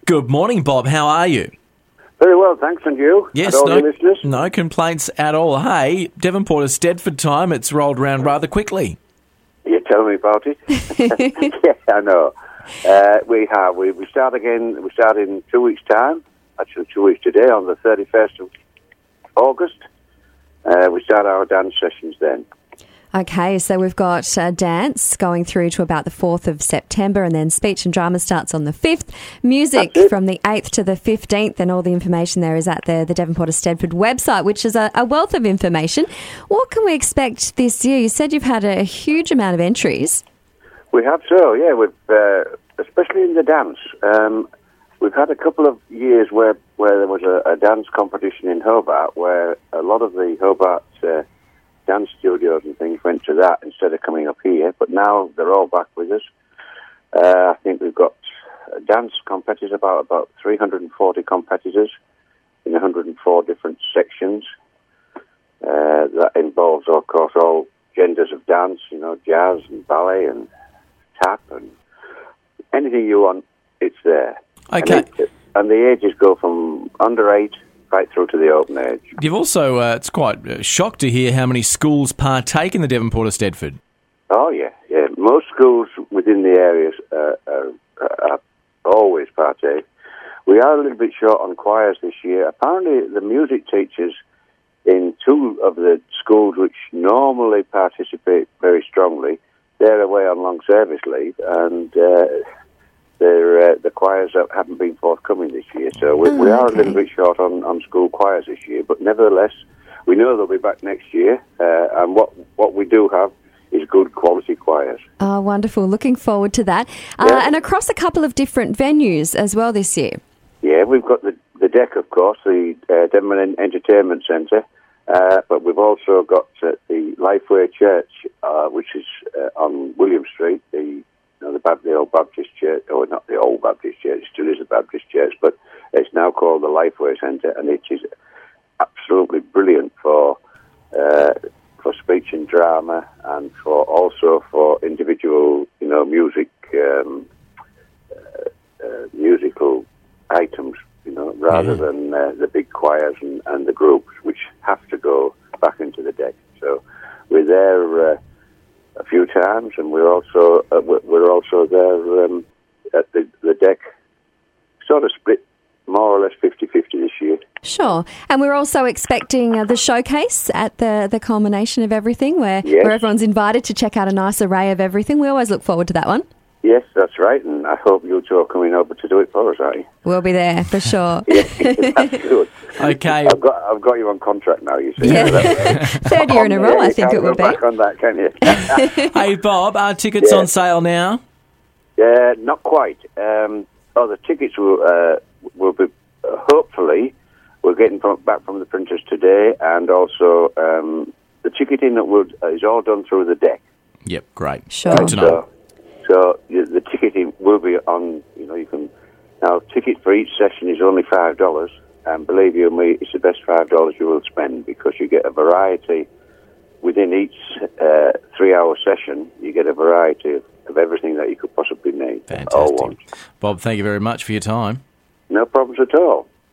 Good morning, Bob. How are you? Very well, thanks, and you? Yes, and all your listeners? no complaints at all. Hey, Devonport is Stedford time. It's rolled round rather quickly. You're telling me about it? Yeah, I know. We start again. We start in 2 weeks' time. Actually, 2 weeks today, on the 31st of August. We start our dance sessions then. Okay, so we've got dance going through to about the 4th of September, and then speech and drama starts on the 5th. Music from the 8th to the 15th, and all the information there is at the Devonport of Stedford website, which is a wealth of information. What can we expect this year? You said you've had a huge amount of entries. We have so, yeah. We've especially in the dance. We've had a couple of years where there was a dance competition in Hobart, where a lot of the Hobart dance studios and things went to that instead of coming up here, but now they're all back with us. I think we've got dance competitors, about 340 competitors in 104 different sections. That involves, of course, all genders of dance, jazz and ballet and tap and anything you want, it's there. Okay. And the ages go from under 8 right through to the open age. You've also, it's quite shocked to hear how many schools partake in the Devonport of Stedford. Oh, yeah. Most schools within the areas are always partake. We are a little bit short on choirs this year. Apparently, the music teachers in 2 of the schools which normally participate very strongly, they're away on long service leave, and the choirs haven't been forthcoming this year. So we are a little bit short on school choirs this year, but nevertheless, we know they'll be back next year, and what we do have is good quality choirs. Oh, wonderful. Looking forward to that. And across a couple of different venues as well this year. Yeah, we've got the deck, of course, the Denman Entertainment Centre, but we've also got the Lifeway Church, which is on William Street, the old Baptist church, or not the old Baptist church, it still is a Baptist church, but it's now called the Lifeway Centre, and it is absolutely brilliant for speech and drama, and also for individual, musical items, rather than the big choirs and the groups, which have to go back into the deck. So we're there a few times, and we're also there at the deck, sort of split more or less 50-50 this year. Sure. And we're also expecting the showcase at the culmination of everything, where everyone's invited to check out a nice array of everything. We always look forward to that one. Yes, that's right, and I hope you two are coming over to do it for us, are you? We'll be there, for sure. Yeah, that's good. Okay. I've got you on contract now, you see. Yeah. Third year in a row, I think it would be. Back on that, can you? Hey, Bob, are tickets on sale now? Not quite. The tickets will be, hopefully, we're getting back from the printers today, and also the ticketing is all done through the deck. Yep, great. Sure. Good to know. So the ticketing will be on, you can, now ticket for each session is only $5, and believe you me, it's the best $5 you will spend, because you get a variety within each 3-hour session. You get a variety of everything that you could possibly need. Fantastic. Bob, thank you very much for your time. No problems at all.